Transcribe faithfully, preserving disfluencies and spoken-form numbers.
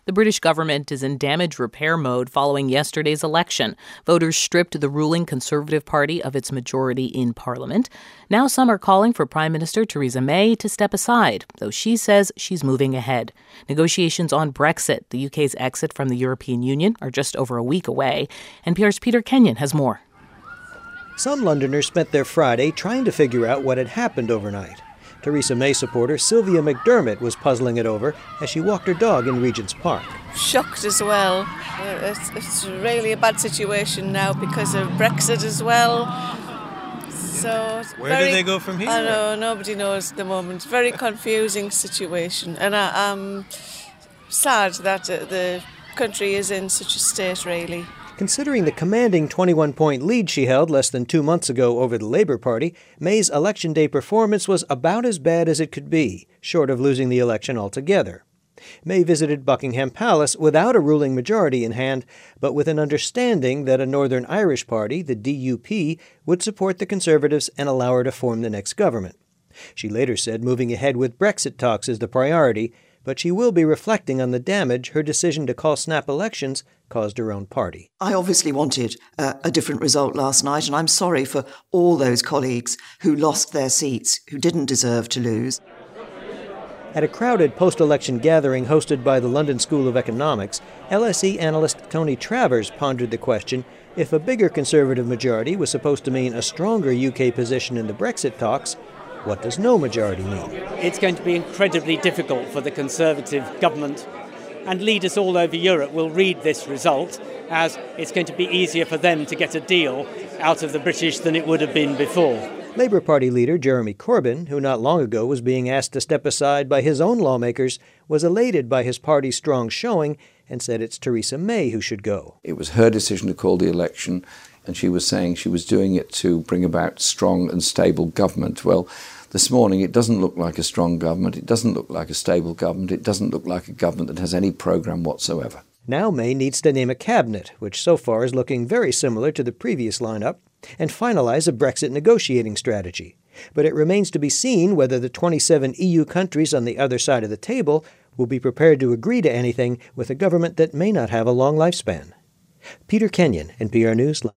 The British government is in damage repair mode following yesterday's election. Voters stripped the ruling Conservative Party of its majority in Parliament. Now some are calling for Prime Minister Theresa May to step aside, though she says she's moving ahead. Negotiations on Brexit, the U K's exit from the European Union, are just over a week away. N P R's Peter Kenyon has more. Some Londoners spent their Friday trying to figure out what had happened overnight. Theresa May supporter Sylvia McDermott was puzzling it over as she walked her dog in Regent's Park. Shocked as well. It's, it's really a bad situation now because of Brexit as well. So Where very, do they go from here? I know, nobody knows at the moment. Very confusing situation. And I, I'm sad that the country is in such a state, really. Considering the commanding twenty-one point lead she held less than two months ago over the Labour Party, May's Election Day performance was about as bad as it could be, short of losing the election altogether. May visited Buckingham Palace without a ruling majority in hand, but with an understanding that a Northern Irish party, the D U P, would support the Conservatives and allow her to form the next government. She later said moving ahead with Brexit talks is the priority, but she will be reflecting on the damage her decision to call snap elections caused her own party. I obviously wanted uh, a different result last night, and I'm sorry for all those colleagues who lost their seats, who didn't deserve to lose. At a crowded post-election gathering hosted by the London School of Economics, L S E analyst Tony Travers pondered the question, if a bigger Conservative majority was supposed to mean a stronger U K position in the Brexit talks, what does no majority mean? It's going to be incredibly difficult for the Conservative government, and leaders all over Europe will read this result as it's going to be easier for them to get a deal out of the British than it would have been before. Labour Party leader Jeremy Corbyn, who not long ago was being asked to step aside by his own lawmakers, was elated by his party's strong showing and said it's Theresa May who should go. It was her decision to call the election, and she was saying she was doing it to bring about strong and stable government. Well, this morning it doesn't look like a strong government, it doesn't look like a stable government, it doesn't look like a government that has any programme whatsoever. Now May needs to name a cabinet, which so far is looking very similar to the previous lineup, and finalise a Brexit negotiating strategy. But it remains to be seen whether the twenty-seven E U countries on the other side of the table will be prepared to agree to anything with a government that may not have a long lifespan. Peter Kenyon, N P R News.